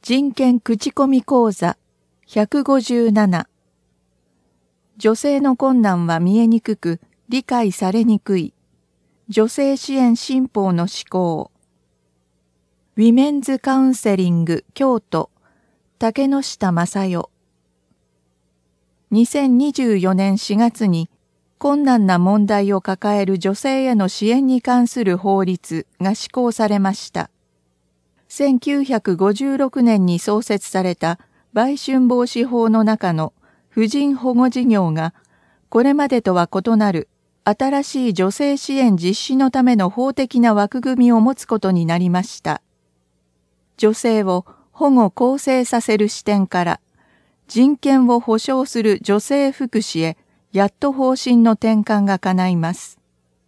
人権口コミ講座157。女性の困難は見えにくく、理解されにくい。女性支援新法の施行。ウィメンズカウンセリング京都、竹之下正代。2024年4月に、困難な問題を抱える女性への支援に関する法律が施行されました。1956年に創設された売春防止法の中の婦人保護事業が、これまでとは異なる新しい女性支援実施のための法的な枠組みを持つことになりました。女性を保護更生させる視点から、人権を保障する女性福祉へ、やっと方針の転換が叶います。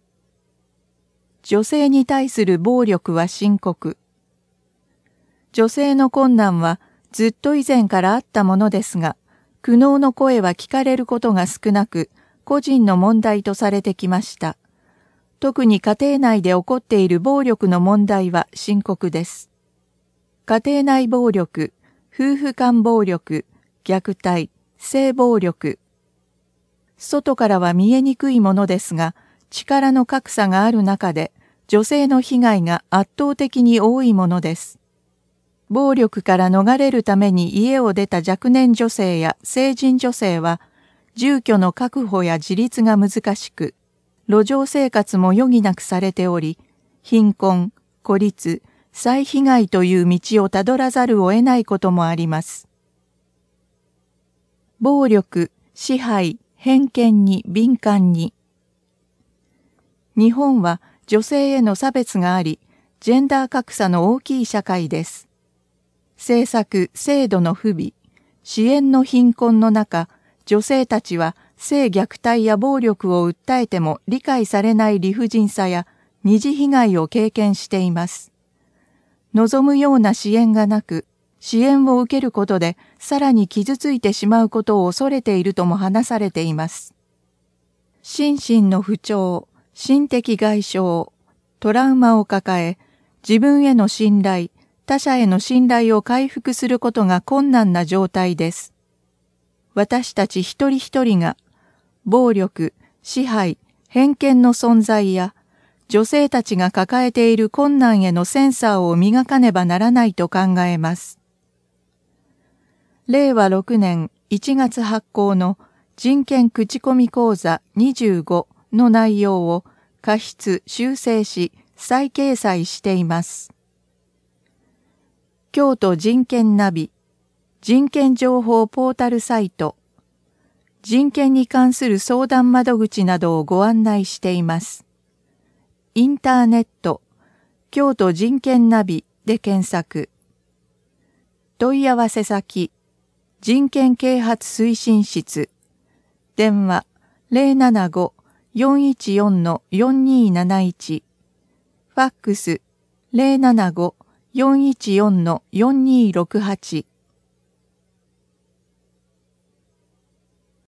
女性に対する暴力は深刻。女性の困難はずっと以前からあったものですが、苦悩の声は聞かれることが少なく、個人の問題とされてきました。特に家庭内で起こっている暴力の問題は深刻です。家庭内暴力、夫婦間暴力、虐待、性暴力。外からは見えにくいものですが、力の格差がある中で、女性の被害が圧倒的に多いものです。暴力から逃れるために家を出た若年女性や成人女性は、住居の確保や自立が難しく、路上生活も余儀なくされており、貧困、孤立、再被害という道をたどらざるを得ないこともあります。暴力、支配、偏見に敏感に。日本は女性への差別があり、ジェンダー格差の大きい社会です。政策・制度の不備、支援の貧困の中、女性たちは性虐待や暴力を訴えても理解されない理不尽さや二次被害を経験しています。望むような支援がなく、支援を受けることでさらに傷ついてしまうことを恐れているとも話されています。心身の不調、心的外傷、トラウマを抱え、自分への信頼、他者への信頼を回復することが困難な状態です。私たち一人一人が、暴力、支配、偏見の存在や、女性たちが抱えている困難へのセンサーを磨かねばならないと考えます。令和6年1月発行の人権口コミ講座25の内容を加筆・修正し、再掲載しています。京都人権ナビ、人権情報ポータルサイト、人権に関する相談窓口などをご案内しています。インターネット、京都人権ナビで検索。問い合わせ先、人権啓発推進室、電話 075-414-4271、ファックス 075-414-4268